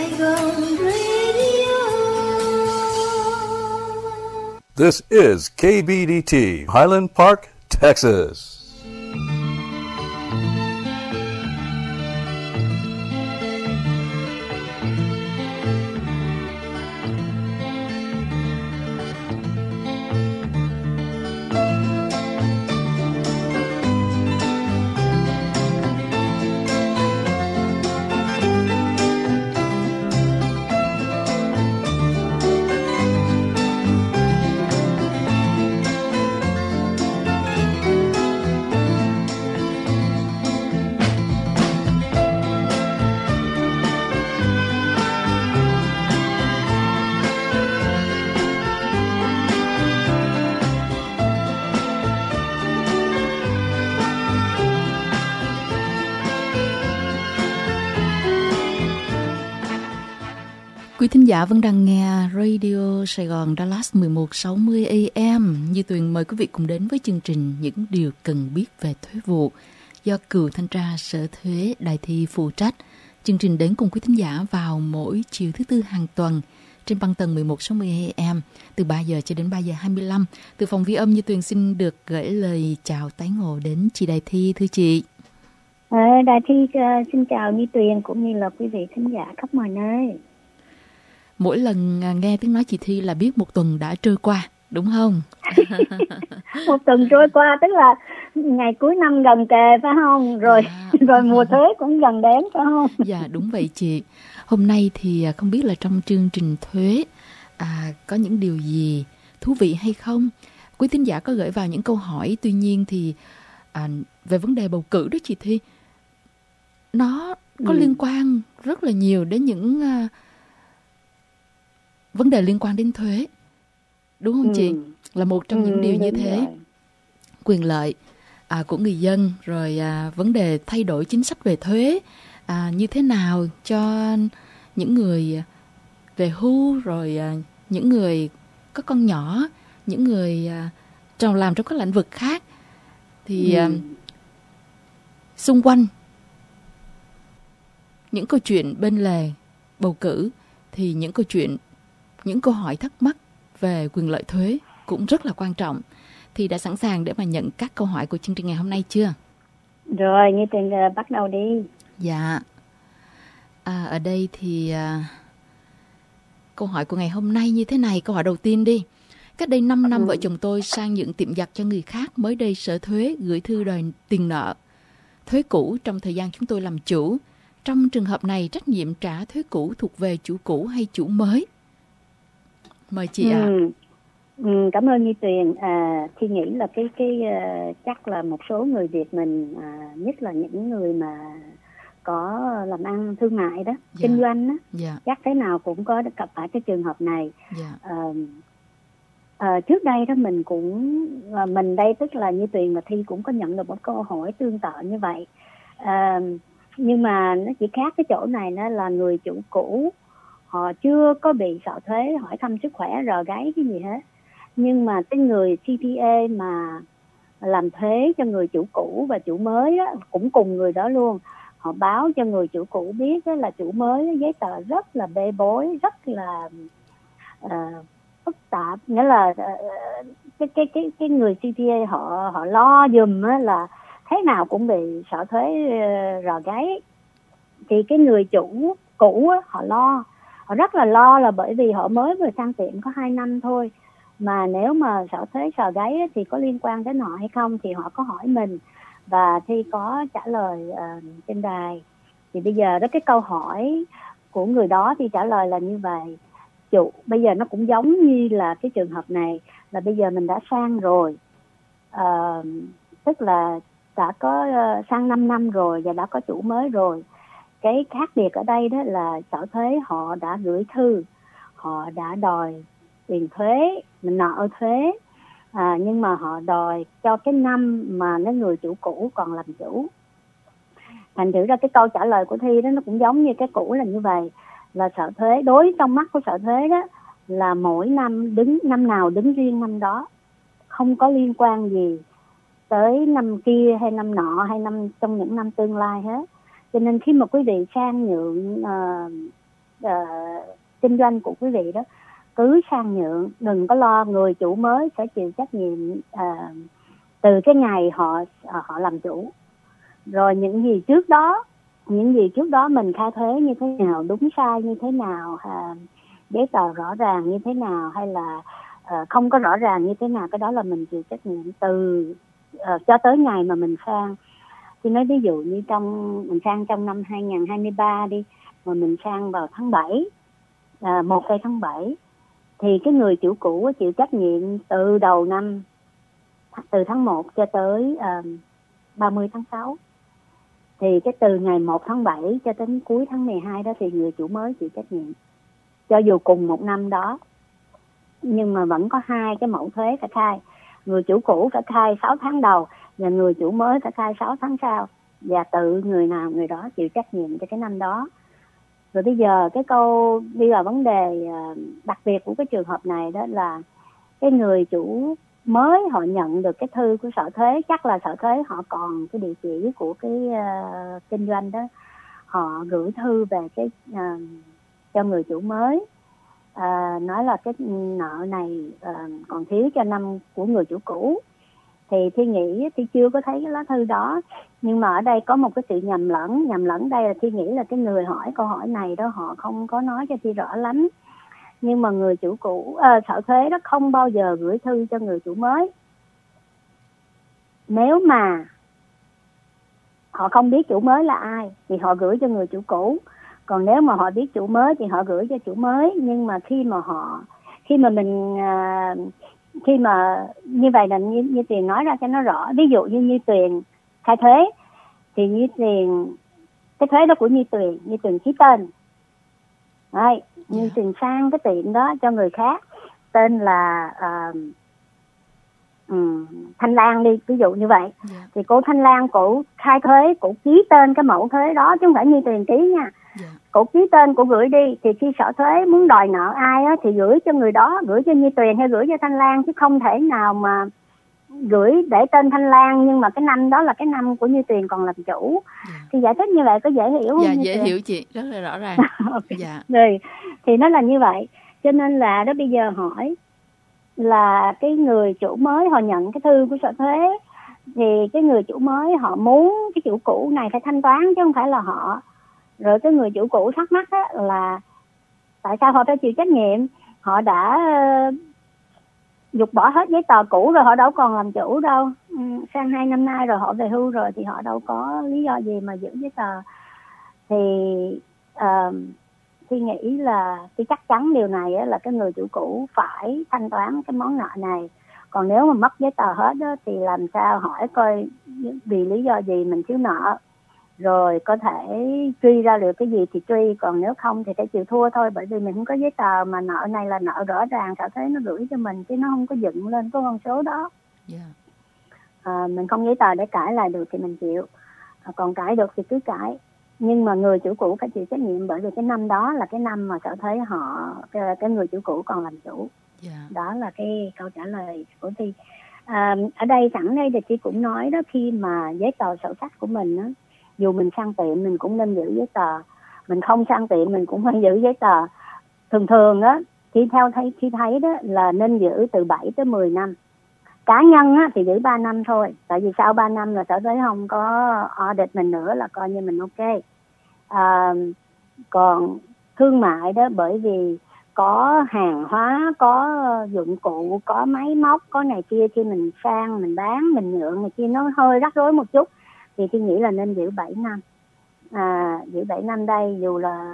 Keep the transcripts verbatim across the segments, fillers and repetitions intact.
Saigon Radio. This is K B D T, Highland Park, Texas. Quý thính giả vẫn đang nghe Radio Sài Gòn Dallas mười một sáu mươi A M. Như Tuyền mời quý vị cùng đến với chương trình Những Điều Cần Biết Về Thuế Vụ do Cựu Thanh tra Sở Thuế Đài Thi phụ trách. Chương trình đến cùng quý thính giả vào mỗi chiều thứ Tư hàng tuần trên băng tần mười một sáu mươi A M từ ba giờ cho đến ba giờ hai mươi lăm. Từ phòng ghi âm, Như Tuyền xin được gửi lời chào tái ngộ đến chị Đài Thi. Thưa chị. À, Đài Thi uh, xin chào Như Tuyền cũng như là quý vị thính giả khắp mọi nơi. Mỗi lần nghe tiếng nói chị Thi là biết một tuần đã trôi qua, đúng không? Một tuần trôi qua tức là ngày cuối năm gần kề phải không? Rồi à, rồi mùa thuế cũng gần đến phải không? Dạ đúng vậy chị. Hôm nay thì không biết là trong chương trình thuế à, có những điều gì thú vị hay không? Quý thính giả có gửi vào những câu hỏi, tuy nhiên thì à, về vấn đề bầu cử đó chị Thi, nó có ừ. liên quan rất là nhiều đến những à, vấn đề liên quan đến thuế, đúng không ừ. chị? Là một trong những ừ, điều như thế. Rồi. Quyền lợi à, của người dân, rồi à, vấn đề thay đổi chính sách về thuế à, như thế nào cho những người về hưu, rồi à, những người có con nhỏ, những người à, trong làm trong các lĩnh vực khác. Thì ừ. à, xung quanh những câu chuyện bên lề bầu cử thì những câu chuyện những câu hỏi thắc mắc về quyền lợi thuế cũng rất là quan trọng. Thì đã sẵn sàng để mà nhận các câu hỏi của chương trình ngày hôm nay chưa? Rồi, Như Tuyền uh, bắt đầu đi. Dạ. À, ở đây thì uh, câu hỏi của ngày hôm nay như thế này. Câu hỏi đầu tiên đi. Cách đây năm năm, ừ. vợ chồng tôi sang nhượng tiệm giặt cho người khác. Mới đây Sở Thuế gửi thư đòi tiền nợ thuế cũ trong thời gian chúng tôi làm chủ. Trong trường hợp này, trách nhiệm trả thuế cũ thuộc về chủ cũ hay chủ mới? Mời chị ạ. À. Ừ. Ừ, cảm ơn Như Tuyền. À, Thi nghĩ là cái cái uh, chắc là một số người Việt mình, uh, nhất là những người mà có làm ăn thương mại đó, dạ. kinh doanh đó, dạ. chắc thế nào cũng có gặp phải cái trường hợp này. Dạ. Uh, uh, trước đây đó mình cũng uh, mình đây tức là Như Tuyền và Thi cũng có nhận được một câu hỏi tương tự như vậy. Uh, nhưng mà nó chỉ khác cái chỗ này, nó là người chủ cũ họ chưa có bị sợ thuế hỏi thăm sức khỏe rờ gáy cái gì hết, nhưng mà cái người xê pê a mà làm thuế cho người chủ cũ và chủ mới đó, cũng cùng người đó luôn, họ báo cho người chủ cũ biết đó là chủ mới giấy tờ rất là bê bối, rất là uh, phức tạp, nghĩa là uh, cái cái cái cái người xê pê a họ họ lo giùm á là thế nào cũng bị sợ thuế uh, rờ gáy. Thì cái người chủ cũ á, họ lo họ rất là lo, là bởi vì họ mới vừa sang tiệm có hai năm thôi, mà nếu mà sợ thuế sờ gáy thì có liên quan đến họ hay không, thì họ có hỏi mình và Thi có trả lời uh, trên đài. Thì bây giờ đó, cái câu hỏi của người đó thì trả lời là như vậy. Chủ bây giờ nó cũng giống như là cái trường hợp này, là bây giờ mình đã sang rồi, uh, tức là đã có uh, sang năm năm rồi và đã có chủ mới rồi. Cái khác biệt ở đây đó là Sở Thuế họ đã gửi thư, họ đã đòi tiền thuế, mình nợ thuế, à, nhưng mà họ đòi cho cái năm mà cái người chủ cũ còn làm chủ. Thành thử ra cái câu trả lời của Thi đó nó cũng giống như cái cũ là như vậy, là Sở Thuế đối trong mắt của Sở Thuế đó là mỗi năm đứng năm nào đứng riêng năm đó, không có liên quan gì tới năm kia hay năm nọ hay năm trong những năm tương lai hết. Cho nên khi mà quý vị sang nhượng uh, uh, kinh doanh của quý vị đó, cứ sang nhượng, đừng có lo, người chủ mới sẽ chịu trách nhiệm uh, từ cái ngày họ uh, họ làm chủ. Rồi những gì trước đó, những gì trước đó mình khai thuế như thế nào, đúng sai như thế nào, uh, giấy tờ rõ ràng như thế nào, hay là uh, không có rõ ràng như thế nào, cái đó là mình chịu trách nhiệm từ uh, cho tới ngày mà mình sang. Thì nói ví dụ như trong mình sang trong năm hai không hai ba đi, mà mình sang vào tháng bảy, à, một tháng bảy, thì cái người chủ cũ chịu trách nhiệm từ đầu năm, từ tháng một cho tới uh, ba mươi tháng sáu. Thì cái từ ngày một tháng bảy cho đến cuối tháng mười hai đó thì người chủ mới chịu trách nhiệm. Cho dù cùng một năm đó, nhưng mà vẫn có hai cái mẫu thuế phải khai. Người chủ cũ phải khai sáu tháng đầu, và người chủ mới phải khai sáu tháng sau. Và tự người nào người đó chịu trách nhiệm cho cái năm đó. Rồi bây giờ cái câu, bây giờ vấn đề đặc biệt của cái trường hợp này đó là cái người chủ mới họ nhận được cái thư của sở thuế, chắc là sở thuế họ còn cái địa chỉ của cái uh, kinh doanh đó, họ gửi thư về cái uh, cho người chủ mới, uh, nói là cái nợ này uh, còn thiếu cho năm của người chủ cũ. Thì Thi nghĩ Thi chưa có thấy cái lá thư đó, nhưng mà ở đây có một cái sự nhầm lẫn. Nhầm lẫn đây là Thi nghĩ là cái người hỏi câu hỏi này đó họ không có nói cho Thi rõ lắm. Nhưng mà người chủ cũ, à, sở thuế đó không bao giờ gửi thư cho người chủ mới nếu mà họ không biết chủ mới là ai thì họ gửi cho người chủ cũ. Còn nếu mà họ biết chủ mới thì họ gửi cho chủ mới. Nhưng mà khi mà họ khi mà mình à, khi mà như vậy là như, như Tuyền nói ra cho nó rõ. Ví dụ như như Tuyền khai thuế thì như Tuyền, cái thuế đó của như Tuyền, như Tuyền ký tên. Đấy, như yeah. Tuyền sang cái tiệm đó cho người khác tên là uh, um, Thanh Lan đi, ví dụ như vậy. Yeah. Thì cô Thanh Lan cổ khai thuế, cổ ký tên cái mẫu thuế đó chứ không phải như Tuyền ký nha. Yeah. Cổ ký tên, cổ gửi đi. Thì khi sở thuế muốn đòi nợ ai á, thì gửi cho người đó, gửi cho Như Tuyền hay gửi cho Thanh Lan, chứ không thể nào mà gửi để tên Thanh Lan nhưng mà cái năm đó là cái năm của Như Tuyền còn làm chủ. Yeah. Thì giải thích như vậy có dễ hiểu không? Dạ, Như dễ Tuyền? hiểu chị, rất là rõ ràng. Okay. Dạ. Rồi, thì nó là như vậy. Cho nên là đó, bây giờ hỏi là cái người chủ mới họ nhận cái thư của sở thuế, thì cái người chủ mới họ muốn cái chủ cũ này phải thanh toán chứ không phải là họ. Rồi cái người chủ cũ thắc mắc á, là tại sao họ phải chịu trách nhiệm, họ đã uh, dục bỏ hết giấy tờ cũ rồi, họ đâu còn làm chủ đâu. Ừ, sang hai năm nay rồi họ về hưu rồi thì họ đâu có lý do gì mà giữ giấy tờ. Thì uh, Thi nghĩ là cái chắc chắn điều này á, là cái người chủ cũ phải thanh toán cái món nợ này. Còn nếu mà mất giấy tờ hết đó, thì làm sao hỏi coi vì lý do gì mình thiếu nợ, rồi có thể truy ra được cái gì thì truy, còn nếu không thì phải chịu thua thôi, bởi vì mình không có giấy tờ mà nợ này là nợ rõ ràng, sở thuế nó gửi cho mình chứ nó không có dựng lên cái con số đó. Yeah. À, mình không giấy tờ để cãi lại được thì mình chịu, à, còn cãi được thì cứ cãi. Nhưng mà người chủ cũ phải chịu trách nhiệm, bởi vì cái năm đó là cái năm mà sở thuế họ cái, cái người chủ cũ còn làm chủ. Yeah. Đó là cái câu trả lời của Thi. À, ở đây sẵn đây thì Thi cũng nói đó, khi mà giấy tờ sổ sách của mình đó, dù mình sang tiệm mình cũng nên giữ giấy tờ, mình không sang tiệm mình cũng phải giữ giấy tờ. Thường thường á, khi theo thấy khi thấy đó là nên giữ từ bảy tới mười năm. Cá nhân á thì giữ ba năm thôi, tại vì sau ba năm là sở thuế không có audit mình nữa, là coi như mình ok. À, còn thương mại đó, bởi vì có hàng hóa, có dụng cụ, có máy móc, có này kia, khi mình sang mình bán mình nhượng này kia nó hơi rắc rối một chút, thì tôi nghĩ là nên giữ bảy năm. À, giữ bảy năm đây, dù là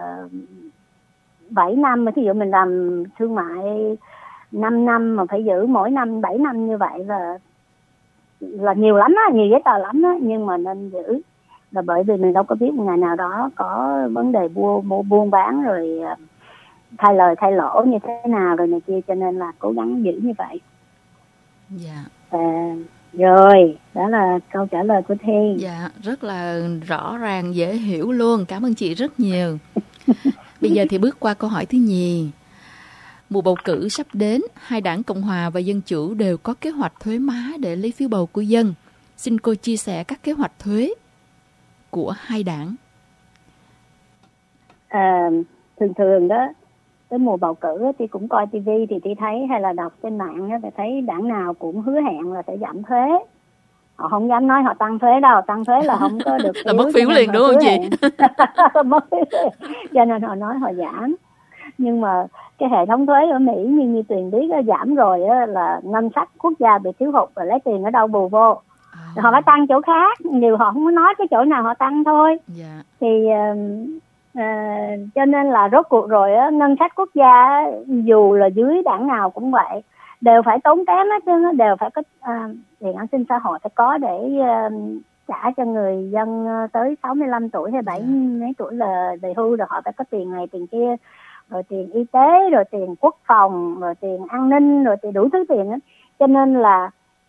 bảy năm mà ví dụ mình làm thương mại năm năm mà phải giữ mỗi năm bảy năm như vậy là là nhiều lắm á, nhiều giấy tờ lắm á, nhưng mà nên giữ, là bởi vì mình đâu có biết một ngày nào đó có vấn đề buôn mua buôn bán rồi thay lời thay lỗ như thế nào rồi này kia, cho nên là cố gắng giữ như vậy. Dạ. À, rồi, đó là câu trả lời của Thi. Dạ, rất là rõ ràng, dễ hiểu luôn. Cảm ơn chị rất nhiều. Bây giờ thì bước qua câu hỏi thứ nhì. Mùa bầu cử sắp đến, hai đảng Cộng hòa và Dân chủ đều có kế hoạch thuế má để lấy phiếu bầu của dân. Xin cô chia sẻ các kế hoạch thuế của hai đảng. À, thường thường đó tới mùa bầu cử thì cũng coi tivi thì tôi thấy hay là đọc trên mạng thì thấy đảng nào cũng hứa hẹn là sẽ giảm thuế. Họ không dám nói họ tăng thuế đâu, tăng thuế là không có được là mất phiếu liền đúng không chị? Mất phiếu cho nên họ nói họ giảm. Nhưng mà cái hệ thống thuế ở Mỹ như như Tuyền biết đó, giảm rồi đó, là ngân sách quốc gia bị thiếu hụt và lấy tiền ở đâu bù vô. À. Họ phải tăng chỗ khác, điều họ không có nói cái chỗ nào họ tăng thôi. Yeah. Thì uh, uh, cho nên là rốt cuộc rồi á, ngân sách quốc gia dù là dưới đảng nào cũng vậy, đều phải tốn kém hết chứ, đều phải có uh, tiền an sinh xã hội phải có để uh, trả cho người dân tới sáu mươi lăm tuổi hay bảy mươi mấy tuổi là về hưu, rồi họ phải có tiền này tiền kia, rồi tiền y tế, rồi tiền quốc phòng, rồi tiền an ninh, rồi tiền đủ thứ tiền đó. Cho nên là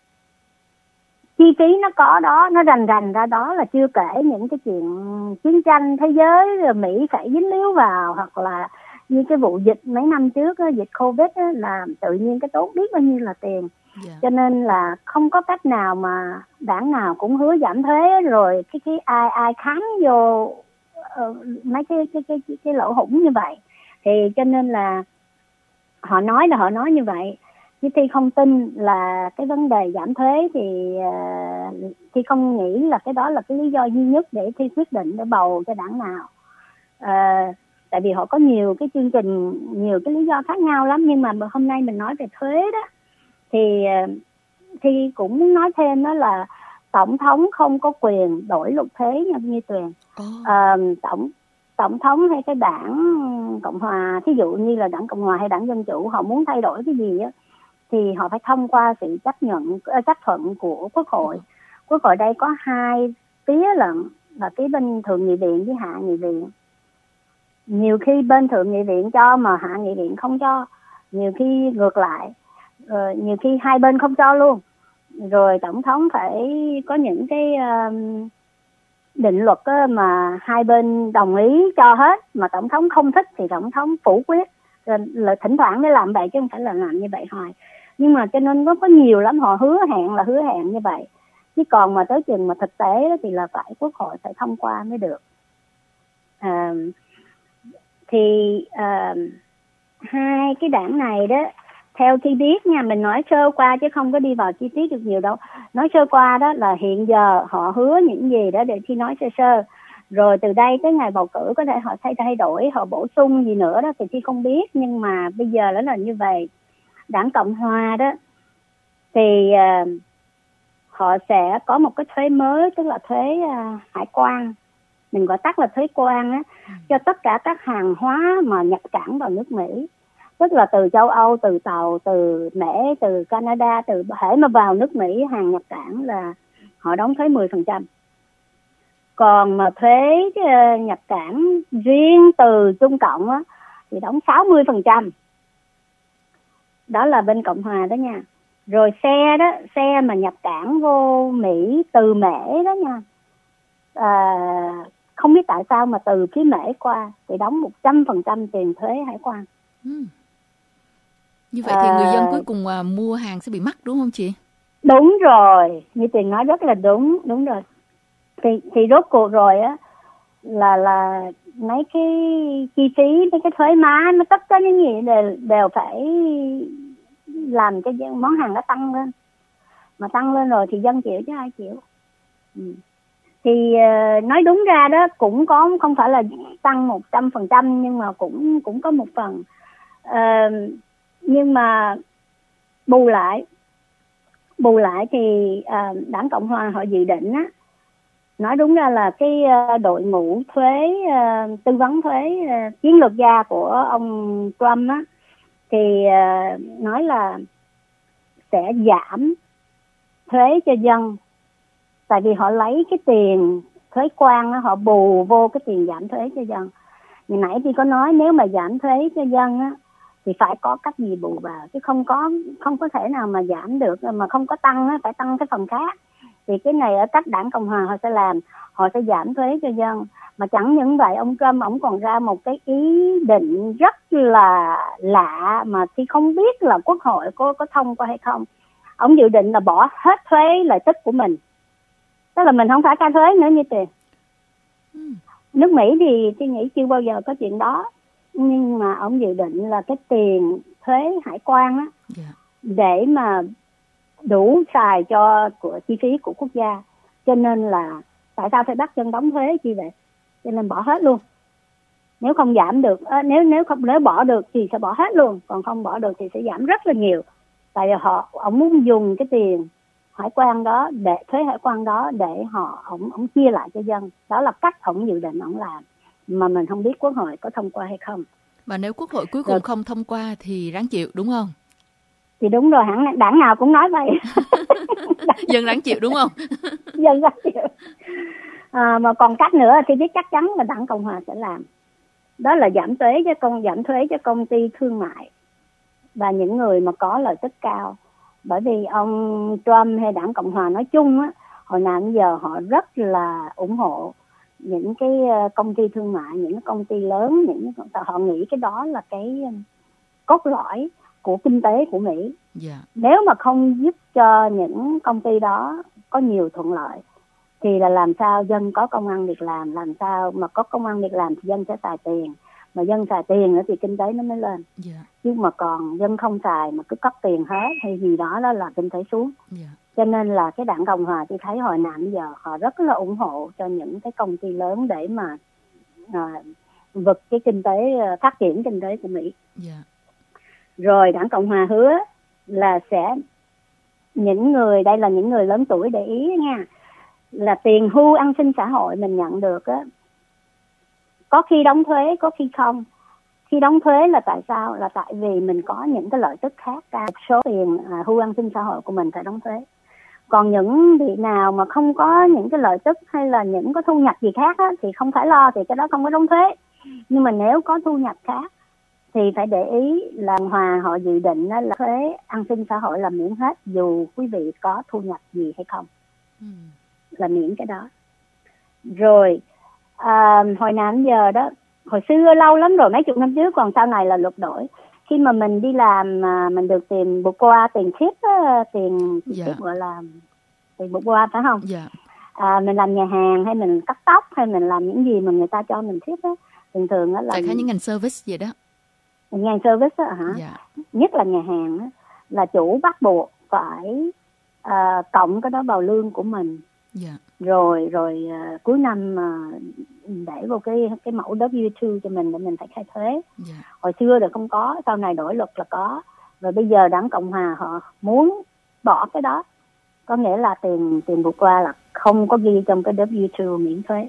chi phí nó có đó, nó rành rành ra đó, là chưa kể những cái chuyện chiến tranh thế giới rồi Mỹ phải dính líu vào, hoặc là như cái vụ dịch mấy năm trước đó, dịch Covid đó, là tự nhiên cái tốn biết bao nhiêu là tiền. Yeah. Cho nên là không có cách nào mà đảng nào cũng hứa giảm thuế rồi cái cái ai ai khám vô uh, mấy cái cái cái cái, cái lỗ hổng như vậy. Thì cho nên là họ nói là họ nói như vậy, chứ Thi không tin là cái vấn đề giảm thuế thì uh, Thi không nghĩ là cái đó là cái lý do duy nhất để Thi quyết định để bầu cho đảng nào. Uh, tại vì họ có nhiều cái chương trình, nhiều cái lý do khác nhau lắm, nhưng mà hôm nay mình nói về thuế đó thì Thi cũng muốn nói thêm đó là tổng thống không có quyền đổi luật thuế nha như Tuyền. Oh. À, tổng tổng thống hay cái đảng Cộng hòa, thí dụ như là đảng Cộng hòa hay đảng Dân chủ, họ muốn thay đổi cái gì á thì họ phải thông qua sự chấp nhận chấp thuận của Quốc hội. Quốc hội đây có hai phía lận, là phía bên thượng nghị viện với hạ nghị viện. Nhiều khi bên thượng nghị viện cho mà hạ nghị viện không cho, nhiều khi ngược lại, rồi nhiều khi hai bên không cho luôn. Rồi tổng thống phải có những cái uh, định luật mà hai bên đồng ý cho hết, mà tổng thống không thích thì tổng thống phủ quyết. Rồi là thỉnh thoảng để làm vậy chứ không phải là làm như vậy hoài. Nhưng mà cho nên có có nhiều lắm, họ hứa hẹn là hứa hẹn như vậy, chứ còn mà tới chừng mà thực tế đó thì là phải Quốc hội phải thông qua mới được. Uh, thì uh, hai cái đảng này đó, theo Thi biết nha, mình nói sơ qua chứ không có đi vào chi tiết được nhiều đâu. Nói sơ qua đó là hiện giờ họ hứa những gì đó để Thi nói sơ sơ. Rồi từ đây tới ngày bầu cử có thể họ thay thay đổi, họ bổ sung gì nữa đó thì Thi không biết. Nhưng mà bây giờ nó là như vậy. Đảng Cộng Hòa đó thì uh, họ sẽ có một cái thuế mới, tức là thuế uh, hải quan. Mình gọi tắt là thuế quan á, cho tất cả các hàng hóa mà nhập cảng vào nước Mỹ. Tức là từ châu Âu, từ Tàu, từ Mễ, từ Canada, từ hễ mà vào nước Mỹ hàng nhập cảng là họ đóng thuế mười phần trăm. Còn mà thuế uh, nhập cảng riêng từ Trung Cộng á, thì đóng sáu mươi phần trăm. Đó là bên Cộng Hòa đó nha. Rồi xe đó, xe mà nhập cảng vô Mỹ từ Mễ đó nha, à, không biết tại sao mà từ phía Mễ qua thì đóng một trăm phần trăm tiền thuế hải quan. Ừ. Như vậy thì à, người dân cuối cùng à, mua hàng sẽ bị mắc đúng không chị? Đúng rồi, như Tuyền nói rất là đúng, đúng rồi. Thì thì rốt cuộc rồi á là là mấy cái chi phí, mấy cái thuế má, nó tất cả những gì đều đều phải làm cho món hàng nó tăng lên. Mà tăng lên rồi thì dân chịu chứ ai chịu. Ừ. Thì uh, nói đúng ra đó cũng có, không phải là tăng một trăm phần trăm nhưng mà cũng cũng có một phần. Uh, nhưng mà bù lại bù lại thì uh, đảng Cộng Hòa họ dự định á, nói đúng ra là cái uh, đội ngũ thuế uh, tư vấn thuế uh, chiến lược gia của ông Trump á, thì uh, nói là sẽ giảm thuế cho dân, tại vì họ lấy cái tiền thuế quan á, họ bù vô cái tiền giảm thuế cho dân. Ngày nãy thì có nói nếu mà giảm thuế cho dân á thì phải có cách gì bù vào, chứ không có không có thể nào mà giảm được mà không có tăng á, phải tăng cái phần khác. Thì cái này ở các đảng Cộng Hòa họ sẽ làm, họ sẽ giảm thuế cho dân. Mà chẳng những vậy, ông Trump ông còn ra một cái ý định rất là lạ mà thì không biết là Quốc hội có có thông qua hay không. Ông dự định là bỏ hết thuế lợi tức của mình, tức là mình không phải trả thuế nữa như tiền. Ừ. Nước Mỹ thì tôi nghĩ chưa bao giờ có chuyện đó. nhưng mà ông dự định là cái tiền thuế hải quan á, yeah. để mà đủ xài cho của chi phí của quốc gia, cho nên là tại sao phải bắt dân đóng thuế chi vậy, cho nên bỏ hết luôn. Nếu không giảm được, nếu nếu không nếu bỏ được thì sẽ bỏ hết luôn, còn không bỏ được thì sẽ giảm rất là nhiều. Tại vì họ ông muốn dùng cái tiền hải quan đó, để thuế hải quan đó để họ ông ông chia lại cho dân. Đó là cách ông dự định ông làm, mà mình không biết Quốc hội có thông qua hay không. Và nếu Quốc hội cuối cùng rồi không thông qua thì ráng chịu, đúng không? Thì đúng rồi, hẳn đảng nào cũng nói vậy. Dân ráng chịu đúng không? Dân ráng chịu. À, mà còn cách nữa thì biết chắc chắn là đảng Cộng hòa sẽ làm. Đó là giảm thuế cho công giảm thuế cho công ty thương mại và những người mà có lợi tức cao. Bởi vì ông Trump hay đảng Cộng hòa nói chung á, hồi nào đến giờ họ rất là ủng hộ những cái công ty thương mại, những công ty lớn, những họ nghĩ cái đó là cái cốt lõi của kinh tế của Mỹ. Yeah. Nếu mà không giúp cho những công ty đó có nhiều thuận lợi thì là làm sao dân có công ăn việc làm, làm sao mà có công ăn việc làm thì dân sẽ xài tiền, mà dân xài tiền nữa thì kinh tế nó mới lên. Yeah. Chứ mà còn dân không xài mà cứ cất tiền hết hay gì đó, đó là kinh tế xuống. Yeah. Cho nên là cái đảng Cộng hòa tôi thấy hồi nào bây giờ họ rất là ủng hộ cho những cái công ty lớn để mà à, vực cái kinh tế, phát triển kinh tế của Mỹ. Yeah. Rồi đảng Cộng hòa hứa là sẽ, những người, đây là những người lớn tuổi để ý nha, là tiền hưu an sinh xã hội mình nhận được á, có khi đóng thuế, có khi không. Khi đóng thuế là tại sao? Là tại vì mình có những cái lợi tức khác, một số tiền à, hưu an sinh xã hội của mình phải đóng thuế. Còn những vị nào mà không có những cái lợi tức hay là những có thu nhập gì khác á, thì không phải lo, thì cái đó không có đóng thuế. Nhưng mà nếu có thu nhập khác thì phải để ý là Hòa họ dự định là thuế an sinh xã hội là miễn hết dù quý vị có thu nhập gì hay không. Ừ. Là miễn cái đó. Rồi à, hồi nào đến giờ đó, hồi xưa lâu lắm rồi, mấy chục năm trước, còn sau này là luật đổi. Khi mà mình đi làm mà mình được tiền bù qua, tiền tip á, tiền dạ. tip gọi là tiền bù qua phải không? Dạ. À, mình làm nhà hàng hay mình cắt tóc hay mình làm những gì mà người ta cho mình tip á, thường thường á là tại khá những ngành service vậy đó. Ngành service á hả? Dạ. Nhất là nhà hàng á, là chủ bắt buộc phải à, cộng cái đó vào lương của mình. Dạ. Rồi rồi uh, cuối năm uh, để vào cái cái mẫu W hai cho mình để mình phải khai thuế. Yeah. Hồi xưa là không có, sau này đổi luật là có. Rồi bây giờ đảng Cộng hòa họ muốn bỏ cái đó, có nghĩa là tiền tiền vượt qua là không có ghi trong cái W hai miễn thuế.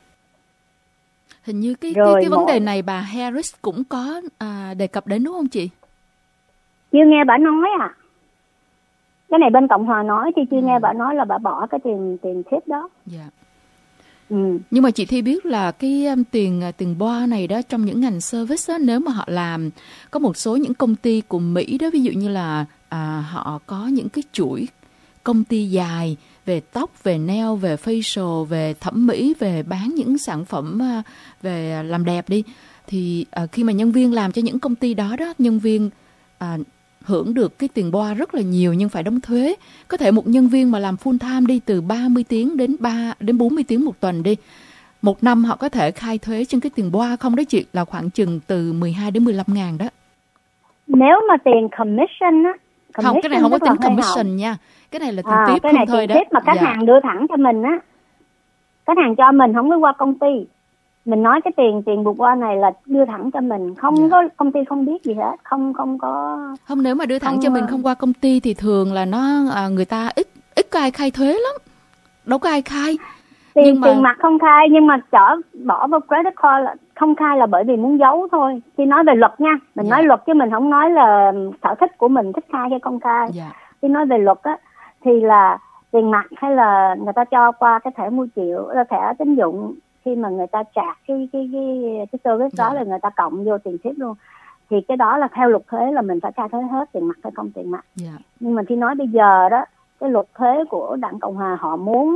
Hình như cái cái, cái vấn đề này bà Harris cũng có à, đề cập đến đúng không chị? Chưa nghe bà nói à? Cái này bên Cộng hòa nói thì chưa ừ. nghe bà nói là bà bỏ cái tiền tiền tip đó. Dạ. Ừ. Nhưng mà chị Thi biết là cái um, tiền tiền boa này đó, trong những ngành service đó, nếu mà họ làm, có một số những công ty của Mỹ đó, ví dụ như là à, họ có những cái chuỗi công ty dài về tóc, về nail, về facial, về thẩm mỹ, về bán những sản phẩm uh, về làm đẹp đi, thì uh, khi mà nhân viên làm cho những công ty đó đó, nhân viên uh, hưởng được cái tiền boa rất là nhiều nhưng phải đóng thuế. Có thể một nhân viên mà làm full time đi, từ ba mươi tiếng đến ba đến bốn mươi tiếng một tuần đi, một năm họ có thể khai thuế trên cái tiền boa không đó chị, là khoảng chừng từ mười hai đến mười lăm ngàn đó. Nếu mà tiền commission á, commission không, cái này không có tính commission hậu. Nha, cái này là tiền à, tiếp cái không này thôi tiền đó. Tiếp mà khách dạ. hàng đưa thẳng cho mình á, khách hàng cho mình không có qua công ty. Mình nói cái tiền tiền vượt qua này là đưa thẳng cho mình, không yeah. có công ty không biết gì hết, không không có. Không, nếu mà đưa thẳng không, cho mình không qua công ty thì thường là nó à, người ta ít ít có ai khai thuế lắm, đâu có ai khai. Tiền nhưng mà... tiền mặt không khai, nhưng mà chở bỏ vào credit card là không khai là bởi vì muốn giấu thôi. Khi nói về luật nha, mình yeah. nói luật chứ mình không nói là sở thích của mình thích khai hay không khai. Yeah. Khi nói về luật á thì là tiền mặt hay là người ta cho qua cái thẻ mua triệu, là thẻ tín dụng. Khi mà người ta trả cái cái cái cái service đó yeah. là người ta cộng vô tiền tip luôn, thì cái đó là theo luật thuế là mình phải khai thuế hết, tiền mặt hay không tiền mặt. Yeah. Nhưng mà khi nói bây giờ đó, cái luật thuế của đảng Cộng hòa họ muốn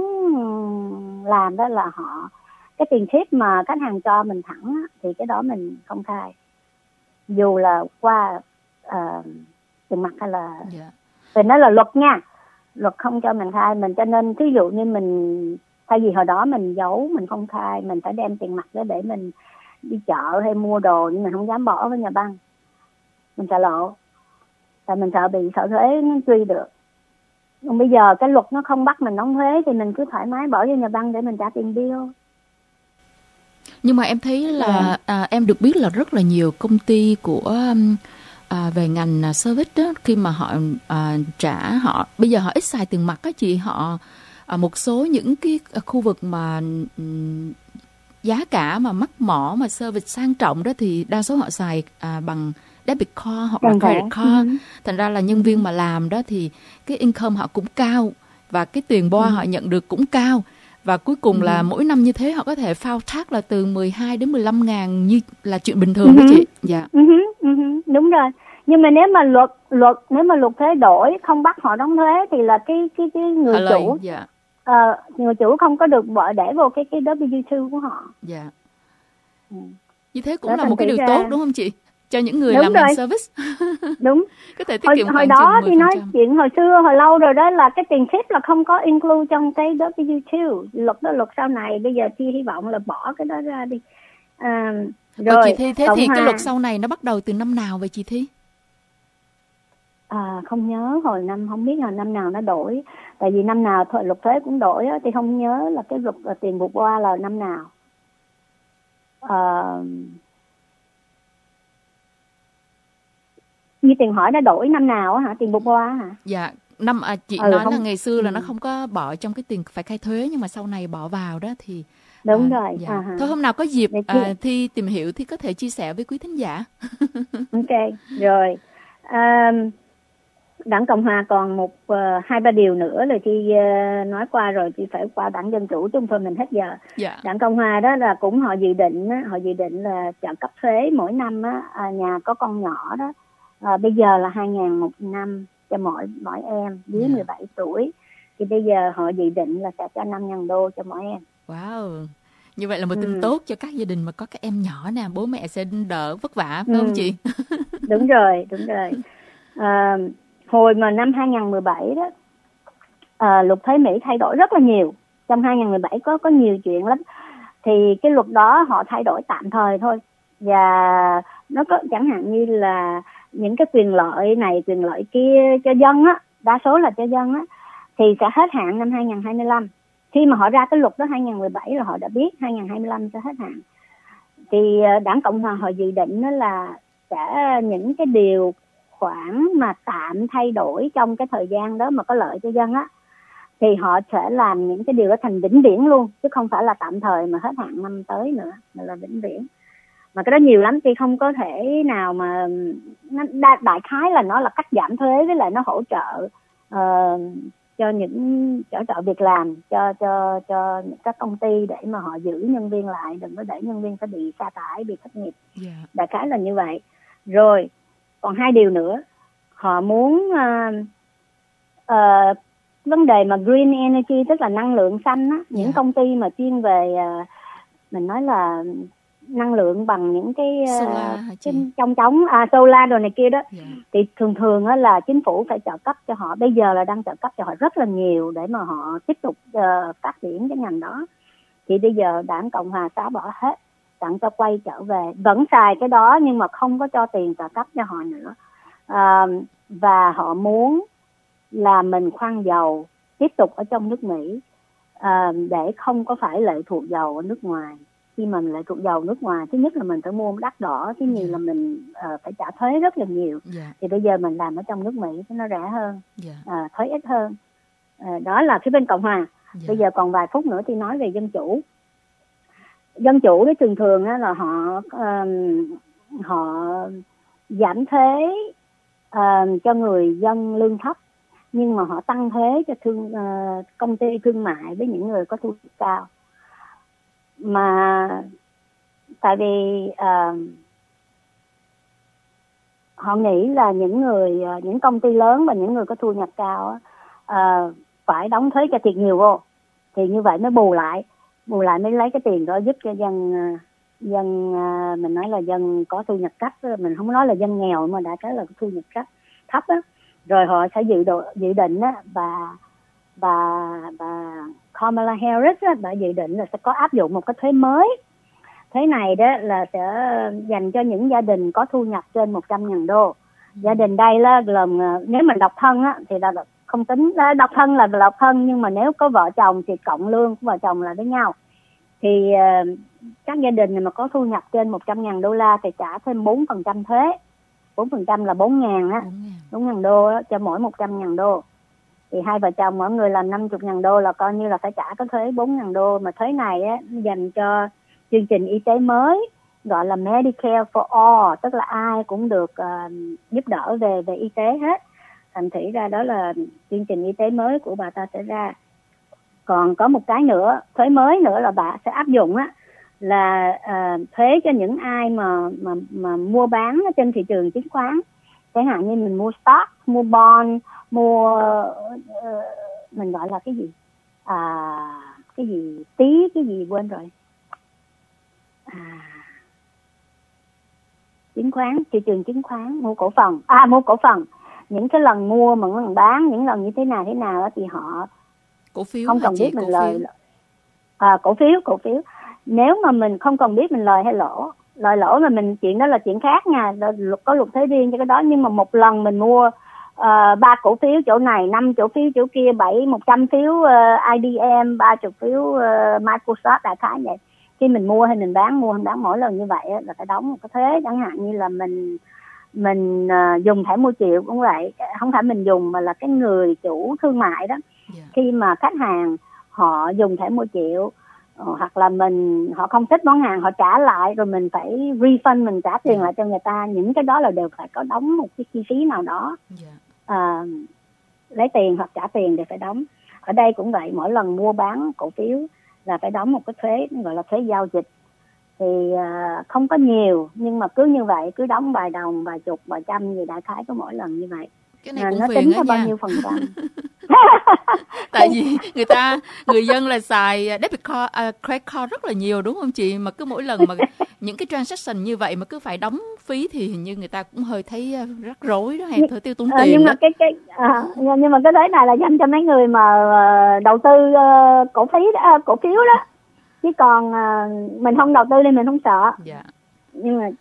làm đó là họ cái tiền tip mà khách hàng cho mình thẳng á, thì cái đó mình không khai, dù là qua uh, tiền mặt hay là yeah. thì nó là luật nha, luật không cho mình khai mình. Cho nên ví dụ như mình thay vì hồi đó mình giấu mình không khai, mình phải đem tiền mặt đó để mình đi chợ hay mua đồ nhưng mình không dám bỏ với nhà băng, mình sợ lộ, tại mình sợ bị sợ thuế nó truy được. Còn bây giờ cái luật nó không bắt mình đóng thuế thì mình cứ thoải mái bỏ vô nhà băng để mình trả tiền bill. Nhưng mà em thấy là yeah. à, em được biết là rất là nhiều công ty của à, về ngành service đó, khi mà họ à, trả họ bây giờ họ ít xài tiền mặt á chị, họ à, một số những cái khu vực mà um, giá cả mà mắc mỏ mà service sang trọng đó thì đa số họ xài à, bằng debit card hoặc là credit card. Ừ. Thành ra là nhân viên mà làm đó thì cái income họ cũng cao và cái tiền bo ừ. họ nhận được cũng cao. Và cuối cùng ừ. là mỗi năm như thế họ có thể phao thác là từ mười hai đến mười lăm ngàn như là chuyện bình thường ừ. đó chị. Dạ. Ừ. Ừ. Đúng rồi. Nhưng mà nếu mà luật luật nếu mà luật thuế đổi không bắt họ đóng thuế thì là cái cái cái người họ chủ lời, dạ. uh, người chủ không có được bỏ để vào cái cái W hai của họ. Dạ. Ừ. Như thế cũng đó là một cái điều ra... tốt đúng không chị? Cho những người đúng làm ngành service. Đúng. Có thể tiết hồi, kiệm hồi đó thì nói chuyện hồi xưa hồi lâu rồi đó là cái tiền tip là không có include trong cái W hai. Luật đó luật sau này, bây giờ Thi hy vọng là bỏ cái đó ra đi. À, rồi Ồ, chị Thi, thế thì hòa... cái luật sau này nó bắt đầu từ năm nào vậy chị Thi? À, không nhớ hồi năm, không biết là năm nào nó đổi. Tại vì năm nào thôi luật thuế cũng đổi á, thì không nhớ là cái luật là tiền vượt qua là năm nào. À, như tiền hỏi nó đổi năm nào á hả? Tiền vượt qua hả? Dạ, năm à, chị ừ, nói không... là ngày xưa là ừ. nó không có bỏ trong cái tiền phải khai thuế, nhưng mà sau này bỏ vào đó thì đúng à, rồi. Dạ. À, thôi hôm nào có dịp à, Thi tìm hiểu thì có thể chia sẻ với quý thính giả. Ok, rồi. À, Đảng Cộng Hòa còn một uh, hai ba điều nữa là Thi uh, nói qua rồi, thì phải qua Đảng Dân Chủ, chung thôi mình hết giờ. Dạ. Đảng Cộng Hòa đó là cũng họ dự định á, họ dự định là trợ cấp thuế mỗi năm á, à, nhà có con nhỏ đó. À, bây giờ là hai ngàn một năm cho mỗi mỗi em dưới yeah. mười bảy tuổi, thì bây giờ họ dự định là sẽ cho năm ngàn đô cho mỗi em. Wow, như vậy là một tin ừ. tốt cho các gia đình mà có các em nhỏ nè, bố mẹ sẽ đỡ vất vả phải ừ. không chị? Đúng rồi, đúng rồi. À, hồi mà năm hai ngàn mười bảy đó, à, luật thuế Mỹ thay đổi rất là nhiều. Trong hai ngàn mười bảy có có nhiều chuyện lắm. Thì cái luật đó họ thay đổi tạm thời thôi, và nó có chẳng hạn như là những cái quyền lợi này, quyền lợi kia cho dân á, đa số là cho dân á, thì sẽ hết hạn năm hai ngàn hai mươi lăm. Khi mà họ ra cái luật đó hai ngàn mười bảy là họ đã biết hai ngàn hai mươi lăm sẽ hết hạn. Thì Đảng Cộng Hòa họ dự định đó là sẽ những cái điều khoản mà tạm thay đổi trong cái thời gian đó mà có lợi cho dân á, thì họ sẽ làm những cái điều đó thành vĩnh viễn luôn, chứ không phải là tạm thời mà hết hạn năm tới nữa, mà là vĩnh viễn. Mà cái đó nhiều lắm thì không có thể nào mà nó, đại khái là nó là cắt giảm thuế, với lại nó hỗ trợ uh, cho những hỗ trợ việc làm cho cho cho các công ty để mà họ giữ nhân viên lại, đừng có để nhân viên phải bị sa thải, bị thất nghiệp. Yeah. Đại khái là như vậy. Rồi còn hai điều nữa, họ muốn uh, uh, vấn đề mà green energy, tức là năng lượng xanh á, những yeah. công ty mà chuyên về uh, mình nói là năng lượng bằng những cái, uh, cái trong trống à, solar đồ này kia đó, yeah. thì thường thường á là chính phủ phải trợ cấp cho họ. Bây giờ là đang trợ cấp cho họ rất là nhiều để mà họ tiếp tục uh, phát triển cái ngành đó. Thì bây giờ Đảng Cộng Hòa xóa bỏ hết, tặng cho quay trở về, vẫn xài cái đó nhưng mà không có cho tiền trợ cấp cho họ nữa. Uh, và họ muốn là mình khoan dầu tiếp tục ở trong nước Mỹ, uh, để không có phải lệ thuộc dầu ở nước ngoài. Khi mình lệ thuộc dầu nước ngoài, thứ nhất là mình phải mua đắt đỏ, thứ nhì yeah. là mình uh, phải trả thuế rất là nhiều. Yeah. Thì bây giờ mình làm ở trong nước Mỹ thì nó rẻ hơn, yeah. uh, thuế ít hơn. Uh, đó là phía bên Cộng Hòa. Yeah. Bây giờ còn vài phút nữa thì nói về Dân Chủ. Dân Chủ thì thường thường á, là họ uh, họ giảm thuế uh, cho người dân lương thấp, nhưng mà họ tăng thuế cho thương uh, công ty thương mại với những người có thu nhập cao. Mà tại vì uh, họ nghĩ là những người uh, những công ty lớn và những người có thu nhập cao uh, phải đóng thuế cho thiệt nhiều vô, thì như vậy mới bù lại bù lại mới lấy cái tiền đó giúp cho dân uh, dân uh, mình nói là dân có thu nhập thấp, mình không nói là dân nghèo mà đã cái là thu nhập thấp thấp á. Rồi họ sẽ dự độ, dự định á, và và và Kamala Harris á, đã dự định là sẽ có áp dụng một cái thuế mới Thuế này đó là sẽ dành cho những gia đình có thu nhập trên một trăm nghìn đô. Gia đình đây là gồm, nếu mình độc thân á, thì là không tính, độc thân là độc thân, nhưng mà nếu có vợ chồng thì cộng lương của vợ chồng là với nhau. Thì uh, các gia đình mà có thu nhập trên một trăm nghìn đô la thì trả thêm bốn phần trăm thuế. bốn phần trăm là bốn nghìn á, bốn nghìn đô á, cho mỗi một trăm nghìn đô. Thì hai vợ chồng mỗi người làm năm mươi nghìn đô là coi như là phải trả cái thuế bốn nghìn đô. Mà thuế này á, dành cho chương trình y tế mới gọi là Medicare for All, tức là ai cũng được uh, giúp đỡ về về y tế hết. Thành thử ra đó là chương trình y tế mới của bà ta sẽ ra. Còn có một cái nữa, thuế mới nữa là bà sẽ áp dụng á, là uh, thuế cho những ai mà mà mà mua bán trên thị trường chứng khoán. Chẳng hạn như mình mua stock, mua bond, mua uh, mình gọi là cái gì? À, cái gì tí cái gì quên rồi. À, chứng khoán, thị trường chứng khoán, mua cổ phần, à mua cổ phần, những cái lần mua mà lần bán, những lần như thế nào thế nào đó, thì họ cổ phiếu không cần biết mình lời, à, cổ phiếu, cổ phiếu. Nếu mà mình không cần biết mình lời hay lỗ, lời lỗ mà mình chuyện đó là chuyện khác nha, có luật thuế riêng cho cái đó. Nhưng mà một lần mình mua ba uh, cổ phiếu chỗ này, năm cổ phiếu chỗ kia, bảy một trăm phiếu uh, I D M, ba chục phiếu uh, Microsoft, đại khái vậy. Khi mình mua hay mình bán, mua hay bán mỗi lần như vậy là phải đóng một cái thuế. Chẳng hạn như là mình mình uh, dùng thẻ mua triệu cũng vậy, không phải mình dùng mà là cái người chủ thương mại đó. Yeah. Khi mà khách hàng họ dùng thẻ mua triệu uh, hoặc là mình họ không thích món hàng, họ trả lại rồi mình phải refund, mình trả tiền yeah. lại cho người ta. Những cái đó là đều phải có đóng một cái chi phí nào đó. Yeah. uh, lấy tiền hoặc trả tiền đều phải đóng. Ở đây cũng vậy, mỗi lần mua bán cổ phiếu là phải đóng một cái thuế gọi là thuế giao dịch. Thì uh, không có nhiều, nhưng mà cứ như vậy, cứ đóng vài đồng, vài chục, vài trăm gì đại khái có mỗi lần như vậy. Cái này cũng nó phiền tính á bao nha. nhiêu phần trăm. Tại vì người ta, người dân là xài debit card, uh, credit card rất là nhiều đúng không chị? Mà cứ mỗi lần mà những cái transaction như vậy mà cứ phải đóng phí thì hình như người ta cũng hơi thấy rắc rối đó, hay thôi tiêu tốn à, tiền nhưng đó. mà cái cái à, nhưng mà cái đấy này là dành cho mấy người mà uh, đầu tư uh, cổ phiếu uh, cổ phiếu đó. Chứ còn uh, mình không đầu tư nên mình không sợ. Dạ. Nhưng mà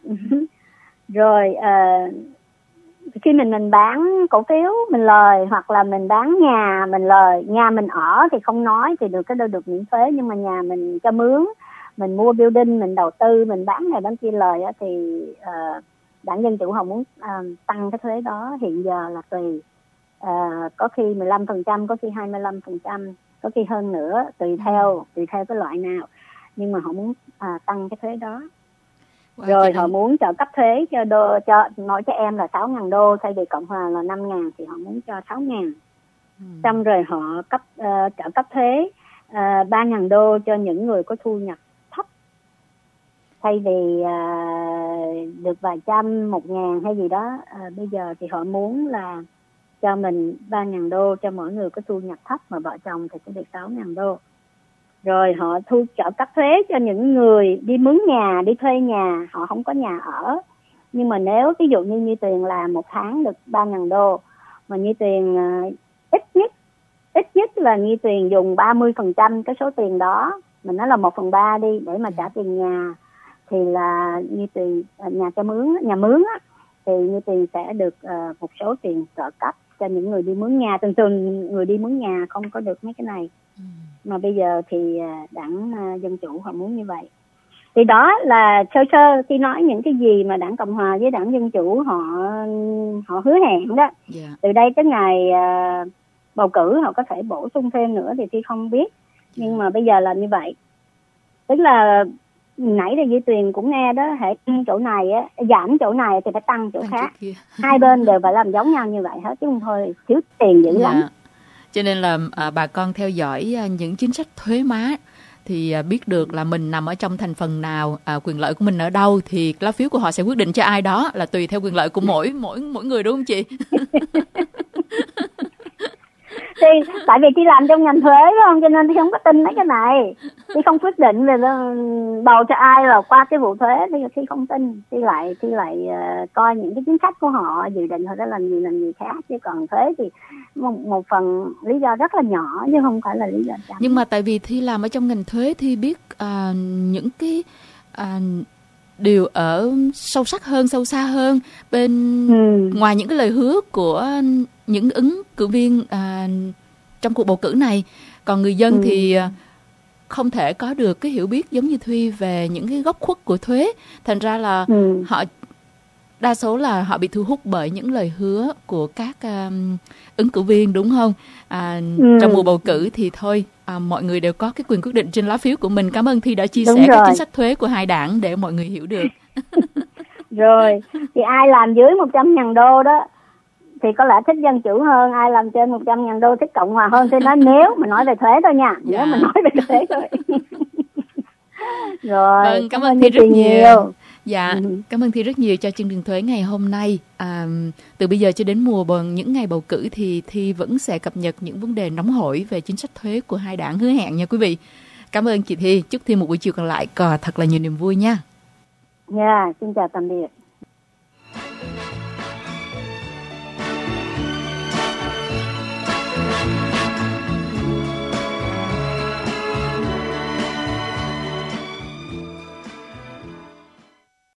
rồi uh, khi mình mình bán cổ phiếu mình lời, hoặc là mình bán nhà mình lời. Nhà mình ở thì không nói thì được, cái đâu được miễn thuế. Nhưng mà nhà mình cho mướn, mình mua building, mình đầu tư, mình bán này bán kia lời á, thì uh, đảng Dân Chủ họ muốn uh, tăng cái thuế đó. Hiện giờ là tùy, uh, có khi mười lăm phần trăm, có khi hai mươi lăm phần trăm, có khi hơn nữa, tùy theo tùy theo cái loại nào. Nhưng mà họ muốn à, tăng cái thuế đó. Wow, rồi họ muốn trợ cấp thuế cho đô, cho mỗi trẻ em là sáu nghìn đô, thay vì Cộng hòa là năm nghìn thì họ muốn cho sáu nghìn. Ừ. Xong rồi họ cấp uh, trợ cấp thuế uh, ba nghìn đô cho những người có thu nhập thấp. Thay vì uh, được vài trăm, một ngàn hay gì đó, uh, bây giờ thì họ muốn là cho mình ba nghìn đô cho mỗi người có thu nhập thấp, mà vợ chồng thì sẽ được sáu nghìn đô. Rồi họ thu trợ cấp thuế cho những người đi mướn nhà, đi thuê nhà, họ không có nhà ở. Nhưng mà nếu ví dụ như Như Tuyền làm một tháng được ba nghìn đô, mà Như Tuyền uh, ít nhất ít nhất là Như Tuyền dùng ba mươi phần trăm cái số tiền đó, mình nói là một phần ba đi, để mà trả tiền nhà, thì là Như Tuyền uh, nhà cho mướn, nhà mướn á, thì Như Tuyền sẽ được uh, một số tiền trợ cấp cho những người đi mướn nhà. Thường thường người đi mướn nhà không có được mấy cái này. Ừ. Mà bây giờ thì đảng Dân Chủ họ muốn như vậy. Thì đó là sơ sơ khi nói những cái gì mà đảng Cộng Hòa với đảng Dân Chủ họ họ hứa hẹn đó. Yeah. Từ đây tới ngày uh, bầu cử họ có thể bổ sung thêm nữa thì Thi không biết. Nhưng yeah. mà bây giờ là như vậy. Tức là nãy thì Duy Tuyền cũng nghe đó, hệ chỗ này á, giảm chỗ này thì phải tăng chỗ khác. Hai bên đều phải làm giống nhau như vậy hết, chứ không thôi thiếu tiền dữ yeah. lắm. Cho nên là à, bà con theo dõi à, những chính sách thuế má thì à, biết được là mình nằm ở trong thành phần nào, à, quyền lợi của mình ở đâu, thì lá phiếu của họ sẽ quyết định cho ai đó, là tùy theo quyền lợi của mỗi mỗi mỗi người, đúng không chị? Thì tại vì Thi làm trong ngành thuế phải không, cho nên Thi không có tin mấy cái này. Thi không quyết định về bầu cho ai là qua cái vụ thuế, thì Thi không tin. Thi lại Thi lại uh, coi những cái chính sách của họ dự định họ đã làm gì làm gì khác. Chứ còn thuế thì một, một phần lý do rất là nhỏ chứ không phải là lý do chắn. Nhưng mà tại vì Thi làm ở trong ngành thuế thì biết uh, những cái à, đều ở sâu sắc hơn, sâu xa hơn bên ừ. ngoài những cái lời hứa của những ứng cử viên à, trong cuộc bầu cử này. Còn người dân ừ. thì không thể có được cái hiểu biết giống như Thuy về những cái góc khuất của thuế. Thành ra là ừ. họ đa số là họ bị thu hút bởi những lời hứa của các um, ứng cử viên, đúng không? À, ừ. Trong mùa bầu cử thì thôi, à, mọi người đều có cái quyền quyết định trên lá phiếu của mình. Cảm ơn Thi đã chia đúng sẻ rồi. Các chính sách thuế của hai đảng để mọi người hiểu được. Rồi, thì ai làm dưới một trăm ngàn đô đó thì có lẽ thích dân chủ hơn, ai làm trên một trăm ngàn đô thích Cộng hòa hơn. Tôi nói nếu mà nói về thuế thôi nha, dạ. Nếu mà nói về thuế thôi. Rồi, vâng, cảm ơn Thi rất nhiều. nhiều. Dạ, ừ. Cảm ơn Thi rất nhiều cho chương trình thuế ngày hôm nay. À, từ bây giờ cho đến mùa bầu, những ngày bầu cử thì Thi vẫn sẽ cập nhật những vấn đề nóng hổi về chính sách thuế của hai đảng, hứa hẹn nha quý vị. Cảm ơn chị Thi, chúc Thi một buổi chiều còn lại có thật là nhiều niềm vui nha. Dạ, yeah, xin chào tạm biệt.